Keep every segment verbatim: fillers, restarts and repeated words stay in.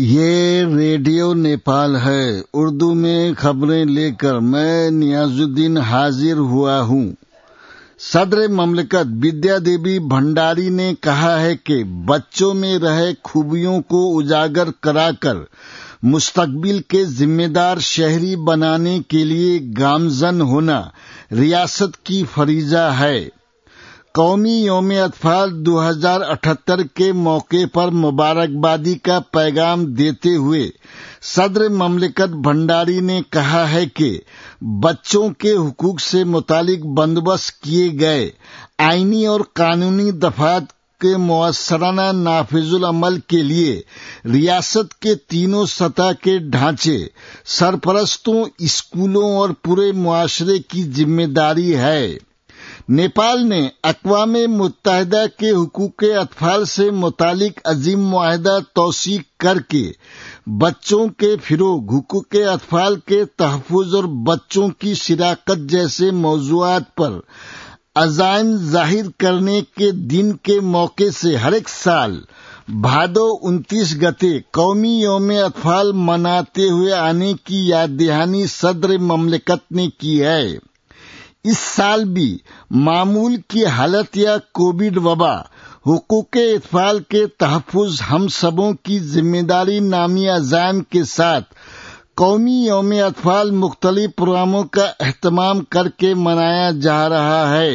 یہ ریڈیو نیپال ہے۔ اردو میں خبریں لے کر میں نیاز الدین حاضر ہوا ہوں۔ صدر مملکت ودیا دیوی بھنڈاری نے کہا ہے کہ بچوں میں رہے خوبیوں کو اجاگر کرا کر مستقبل کے ذمہ دار شہری بنانے کے لیے گامزن ہونا ریاست کی فریضہ ہے۔ قومی یوم اطفال دو ہزار اٹھہتر کے موقع پر مبارکبادی کا پیغام دیتے ہوئے صدر مملکت بھنڈاری نے کہا ہے کہ بچوں کے حقوق سے متعلق بندوبست کیے گئے آئینی اور قانونی دفعات کے مؤثرانہ نافذ العمل کے لیے ریاست کے تینوں سطح کے ڈھانچے، سرپرستوں، اسکولوں اور پورے معاشرے کی ذمہ داری ہے۔ نیپال نے اقوام متحدہ کے حقوق اطفال سے متعلق عظیم معاہدہ توثیق کر کے بچوں کے فروغ، حقوق اطفال کے تحفظ اور بچوں کی شراکت جیسے موضوعات پر عزائم ظاہر کرنے کے دن کے موقع سے ہر ایک سال بھادو انتیس گتے قومی یوم اطفال مناتے ہوئے آنے کی یاد دہانی صدر مملکت نے کی ہے۔ اس سال بھی معمول کی حالت یا کووڈ وبا، حقوق اطفال کے تحفظ ہم سبوں کی ذمہ داری نامی عزائم کے ساتھ قومی یوم اطفال مختلف پروگراموں کا اہتمام کر کے منایا جا رہا ہے۔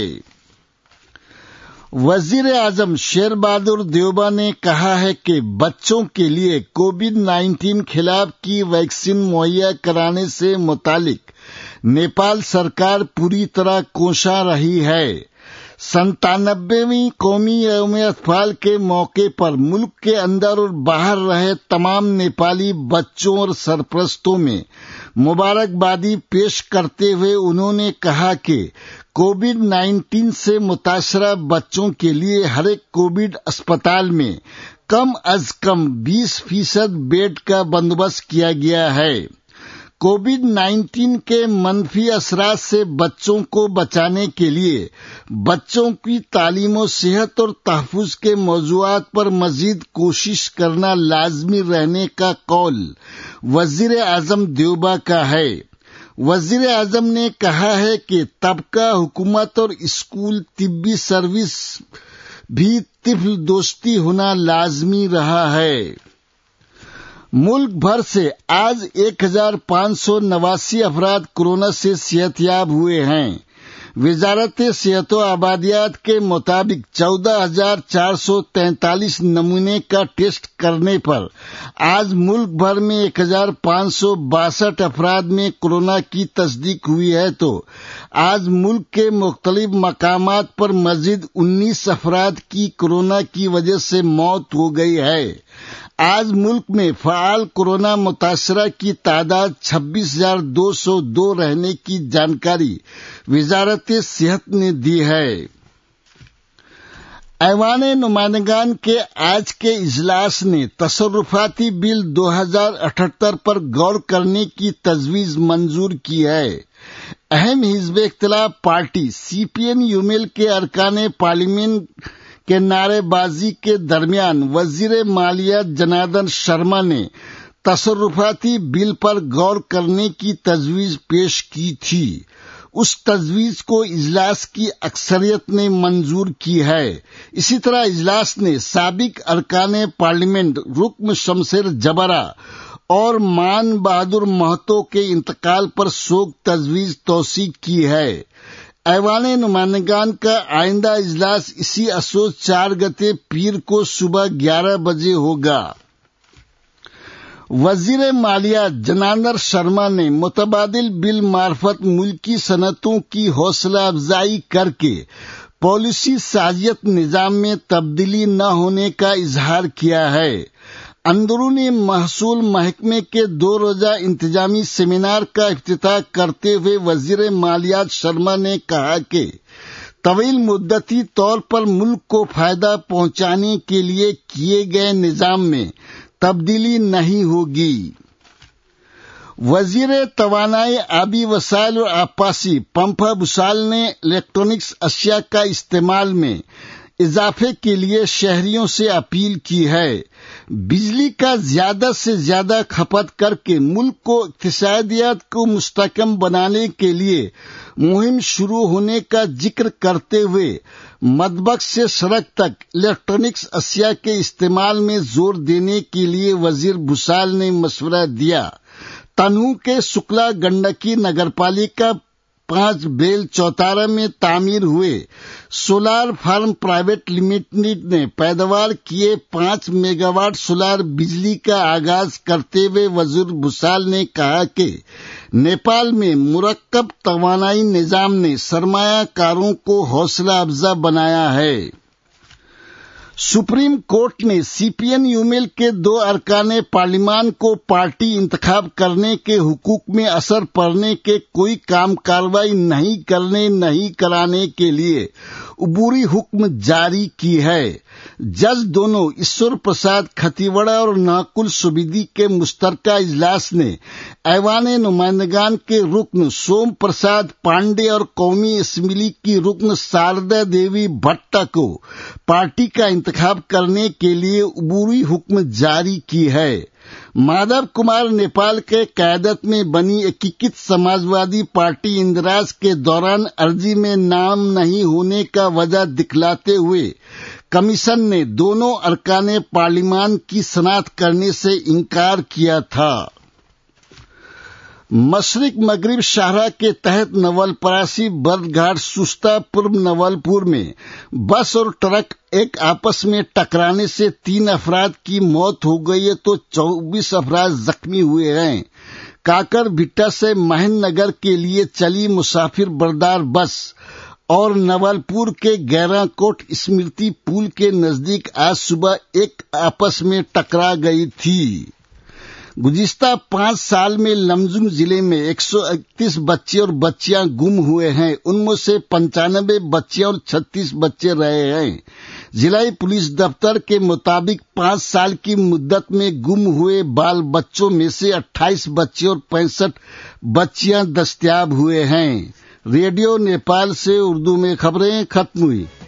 وزیر اعظم شیر بہادر دیوبا نے کہا ہے کہ بچوں کے لیے کووڈ نائنٹین خلاف کی ویکسین مہیا کرانے سے متعلق نیپال سرکار پوری طرح کوشاں رہی ہے۔ سنتانوےویں قومی یوم اطفال کے موقع پر ملک کے اندر اور باہر رہے تمام نیپالی بچوں اور سرپرستوں میں مبارکبادی پیش کرتے ہوئے انہوں نے کہا کہ کووڈ نائنٹین سے متاثرہ بچوں کے لیے ہر ایک کووڈ اسپتال میں کم از کم بیس فیصد بیڈ کا بندوبست کیا گیا ہے۔ کووڈ نائنٹین کے منفی اثرات سے بچوں کو بچانے کے لیے بچوں کی تعلیم و صحت اور تحفظ کے موضوعات پر مزید کوشش کرنا لازمی رہنے کا قول وزیر اعظم دیوبا کا ہے۔ وزیر اعظم نے کہا ہے کہ طبقہ حکومت اور اسکول طبی سروس بھی طفل دوستی ہونا لازمی رہا ہے۔ ملک بھر سے آج ایک ہزار پانچ سو نواسی افراد کورونا سے صحت یاب ہوئے ہیں۔ وزارت صحت و آبادیات کے مطابق چودہ ہزار چار سو تینتالیس نمونے کا ٹیسٹ کرنے پر آج ملک بھر میں ایک ہزار پانچ سو باسٹھ افراد میں کورونا کی تصدیق ہوئی ہے تو آج ملک کے مختلف مقامات پر مزید انیس افراد کی کورونا کی وجہ سے موت ہو گئی ہے۔ آج ملک میں فعال کورونا متاثرہ کی تعداد چھبیس ہزار دو سو دو رہنے کی جانکاری وزارت صحت نے دی ہے۔ ایوان نمائندگان کے آج کے اجلاس نے تصرفاتی بل دو ہزار اٹھہتر پر غور کرنے کی تجویز منظور کی ہے۔ اہم حزب اختلاف پارٹی سی پی این یومیل کے ارکان پارلیمنٹ کے نعرے بازی کے درمیان وزیر مالیہ جناردن شرما نے تصرفاتی بل پر غور کرنے کی تجویز پیش کی تھی۔ اس تجویز کو اجلاس کی اکثریت نے منظور کی ہے۔ اسی طرح اجلاس نے سابق ارکان پارلیمنٹ رکن شمشیر جبارا اور مان بہادر مہتو کے انتقال پر سوگ تجویز توثیق کی ہے۔ ایوان نمائندگان کا آئندہ اجلاس اسی اسوج چار گتے پیر کو صبح گیارہ بجے ہوگا۔ وزیر مالیہ جناردن شرما نے متبادل بل معرفت ملکی صنعتوں کی حوصلہ افزائی کر کے پالیسی سازیت نظام میں تبدیلی نہ ہونے کا اظہار کیا ہے۔ اندرونی محصول محکمے کے دو روزہ انتظامی سیمینار کا افتتاح کرتے ہوئے وزیر مالیات شرما نے کہا کہ طویل مدتی طور پر ملک کو فائدہ پہنچانے کے لیے کیے گئے نظام میں تبدیلی نہیں ہوگی۔ وزیر توانائی، آبی وسائل اور آبپاشی پمپا بھوشال نے الیکٹرانکس اشیاء کا استعمال میں اضافے کے لیے شہریوں سے اپیل کی ہے۔ بجلی کا زیادہ سے زیادہ کھپت کر کے ملک کو اقتصادیات کو مستحکم بنانے کے لیے مہم شروع ہونے کا ذکر کرتے ہوئے مطبخ سے سڑک تک الیکٹرانکس اشیاء کے استعمال میں زور دینے کے لیے وزیر بھوسال نے مشورہ دیا۔ تنوع کے شکلا گنڈکی نگر پالیکا پانچ بیل چوتارہ میں تعمیر ہوئے سولار فارم پرائیویٹ لمیٹڈ نے پیداوار کیے پانچ میگا واٹ سولار بجلی کا آغاز کرتے ہوئے وزیر بھوسال نے کہا کہ نیپال میں مرکب توانائی نظام نے سرمایہ کاروں کو حوصلہ افزا بنایا ہے۔ سپریم کورٹ نے سی پی این یو میل کے دو ارکان پارلیمان کو پارٹی انتخاب کرنے کے حقوق میں اثر پڑنے کے کوئی کام کاروائی نہیں کرنے نہیں کرانے کے لیے عبوری حکم جاری کی ہے۔ جج دونوں ایشور پرساد کھتیوڑا اور ناکل سوبیدی کے مشترکہ اجلاس نے ایوان نمائندگان کے رکن سوم پرساد پانڈے اور قومی اسمبلی کی رکن ساردا دیوی بھٹا کو پارٹی کا انتخاب کرنے کے لیے عبوری حکم جاری کی ہے۔ مادھو کمار نیپال کے قیادت میں بنی ایکیکت سماجوادی پارٹی اندراج کے دوران عرضی میں نام نہیں ہونے کا وجہ دکھلاتے ہوئے کمیشن نے دونوں ارکان پارلیمان کی شناخت کرنے سے انکار کیا تھا۔ مشرق مغرب شاہراہ کے تحت نول پراسی برد گھاٹ سستا پور نول پور میں بس اور ٹرک ایک آپس میں ٹکرانے سے تین افراد کی موت ہو گئی ہے تو چوبیس افراد زخمی ہوئے ہیں۔ کاکر بھٹا سے مہن نگر کے لیے چلی مسافر بردار بس اور نول پور کے گیرا کوٹ اسمرتی پول کے نزدیک آج صبح ایک آپس میں ٹکرا گئی تھی۔ گزشتہ پانچ سال میں لمجنگ ضلع میں ایک سو اکتیس بچے اور بچیاں گم ہوئے ہیں، ان میں سے پنچانوے بچے اور چھتیس بچے رہے ہیں۔ ضلع پولیس دفتر کے مطابق پانچ سال کی مدت میں گم ہوئے بال بچوں میں سے اٹھائیس بچے اور پینسٹھ بچیاں دستیاب ہوئے ہیں۔ ریڈیو نیپال سے اردو میں خبریں ختم ہوئی۔